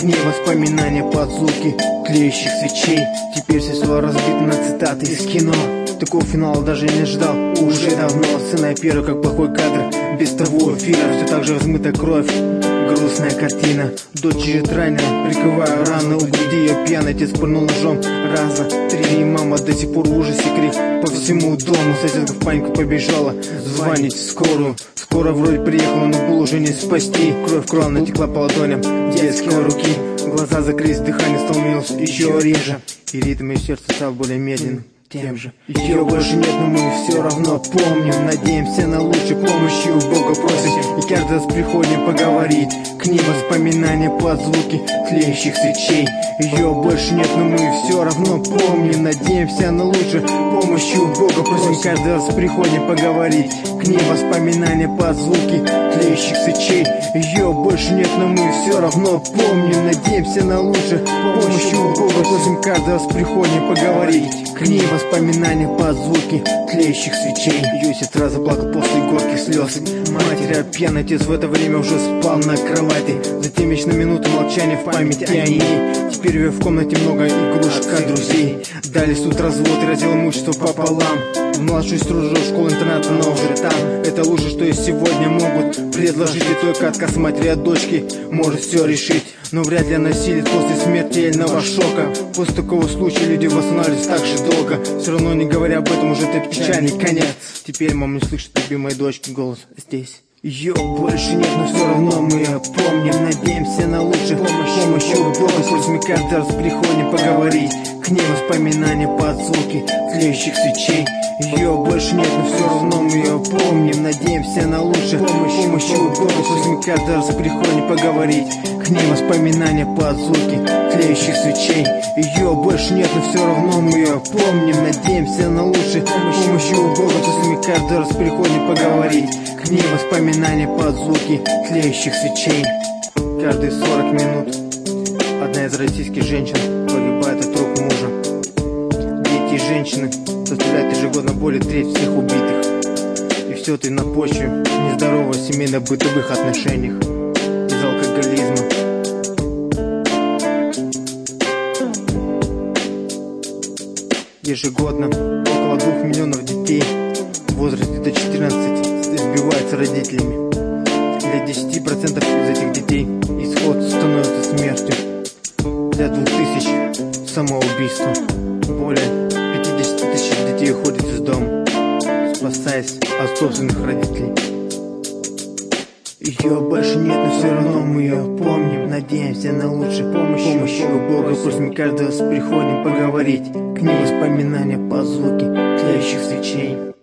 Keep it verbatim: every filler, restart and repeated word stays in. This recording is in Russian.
ней воспоминания под звуки тлеющих свечей. Теперь все слова разбиты на цитаты из кино. Такого финала даже не ждал уже давно. Сцена первая, как плохой кадр, без того эфира. Все так же размыта кровь, грустная картина. Дочь лежит ранена, прикрывая раны у груди ее пьяный. Отец пырнул ножом раза три, и мама до сих пор в ужасе, крик по всему дому. Соседка в панику побежала звонить в скорую. Скоро вроде приехала, но был уже не спасти. Кровь кровь натекла по ладоням детской руки. Глаза закрылись, дыхание становилось еще реже, и ритм ее сердца стал более медленным. Тем же ее больше нет, но мы все равно помним. Надеемся на лучшую помощи у Бога просим. И каждый раз приходим поговорить к ним воспоминания под звуки тлеющих свечей. Ее больше нет, но мы все равно помним. Надеемся на лучшую помощи у Бога просим. Каждый раз приходим поговорить к ним воспоминания под звуки тлеющих свечей. Ее больше нет, но мы все равно помним. Надеемся на лучшую помощи у Бога просим. Каждый раз приходим поговорить к ним воспоминания под звуки тлеющих свечей. Юсит раз заплакал после горьких слез матери, а пьяный отец в это время уже спал на кровати. Затем вечная минута молчания в памяти о ней. Теперь в комнате много игрушек друзей. Дали суд развод и раздел имущества пополам. В младшую сестру ждет школу-интерната, но уже там. Это лучше, что и сегодня могут предложить. И только отказ матери от дочки может все решить. Но вряд ли она силит после смертельного шока. После такого случая люди восстанавливаются так же долго. Все равно не говоря об этом, уже это печальный конец. Теперь мама не слышит любимой дочки голос здесь. Ее больше нет, но все равно мы ее помним. Надеемся на лучшую помощь, помощь у Бога. Пусть мы каждый раз приходим поговорить к ней воспоминания под звуки тлеющих свечей. Ее больше нет, но все равно мы ее помним. Надеемся на лучшую помощь, помощь у Бога. Пусть мы каждый раз приходим поговорить к ней воспоминания под звуки тлеющих свечей. Ее больше нет, но все равно мы ее помним. Надеемся на лучшую помощь у Бога. Пусть мы каждый раз приходим поговорить к ней воспоминания под звуки тлеющих свечей. Каждые сорок минут одна из российских женщин погибает от рук мужа. Дети и женщины составляют ежегодно более трети всех убитых. И все это на почве нездорового семейно-бытовых отношениях из алкоголизма. Ежегодно около двух миллионов детей в возрасте до четырнадцати избиваются родителями. Для десяти процентов из этих детей исход становится смертью. Для двух тысяч самоубийства. Более пятидесяти тысяч детей уходят из дома, спасаясь от собственных родителей. Ее больше нет, но все равно мы ее помним. Надеемся на лучшую помощь, помощь у Бога. Пусть мы каждый раз приходим поговорить к ней воспоминания по звуке тлеющих свечей.